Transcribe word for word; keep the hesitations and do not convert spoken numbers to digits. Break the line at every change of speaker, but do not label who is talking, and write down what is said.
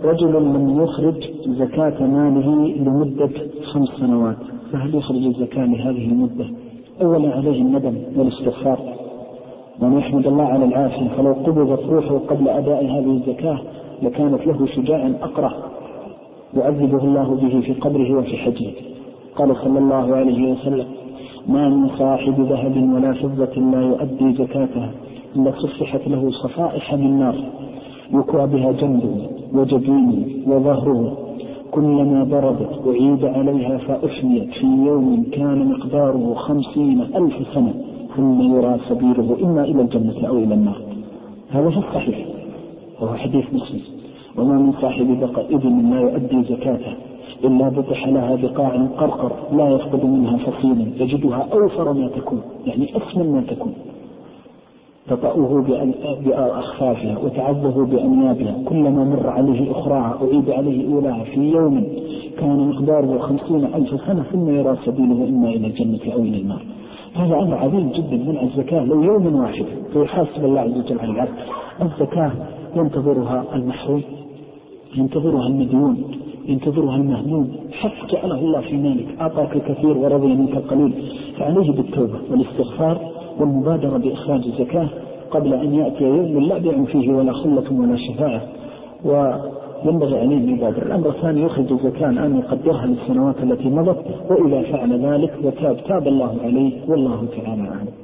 رجل لم يخرج زكاة ماله لمدة خمس سنوات، فهل يخرج الزكاة لهذه المدة؟ أولا عليه الندم والاستغفار وأن يحمد الله على العافية، فلو قبضت روحه قبل أداء هذه الزكاة لكانت له شجاع أقرأ يعذبه الله به في قبره وفي حجه. قال صلى الله عليه وسلم: ما من صاحب ذهب ولا فضة لا يؤدي زكاتها إلا صفحت له صفائح من نار يكوى بها جنبه وجبينه وظهره، كلما بردت أعيد عليها فأحيت في يوم كان مقداره خمسين ألف سنة ثم يرى سبيله إما إلى الجنة أو إلى النار. هذا في الصحيح وهو حديث مسلم. وما من صاحب بقى إذن لا يؤدي زكاته إلا بطح لها بقاع قرقر لا يفقد منها فصيلا يجدها أوفر ما تكون، يعني أسمن ما تكون، تطأه بأخفافها وتعذه بأنيابها، كلما مر عليه أخراها أعيد عليه أولاها في يوم كان مقداره خمسين ألف سنة ثم يرى سبيله إما إلى الجنة أو إلى النار. هذا أمر عظيم جدا من الزكاة لو يوم واحد فيحاسب الله عز وجل على العبد. الزكاة ينتظرها المحروم، ينتظرها المديون، ينتظرها المهموم، حتى جعله الله في مالك أعطاك الكثير ورضي منك القليل، فعليه بالتوبة والاستغفار والمبادرة بإخراج الزكاة قبل أن يأتي يوم لا بيع فيه ولا خلة ولا شفاعة، وينبغي عليه المبادرة. الأمر الثاني يخرج الزكاة الآن يقدرها للسنوات التي مضت، وإذا فعل ذلك وتاب تاب الله عليه، والله تعالى أعلم.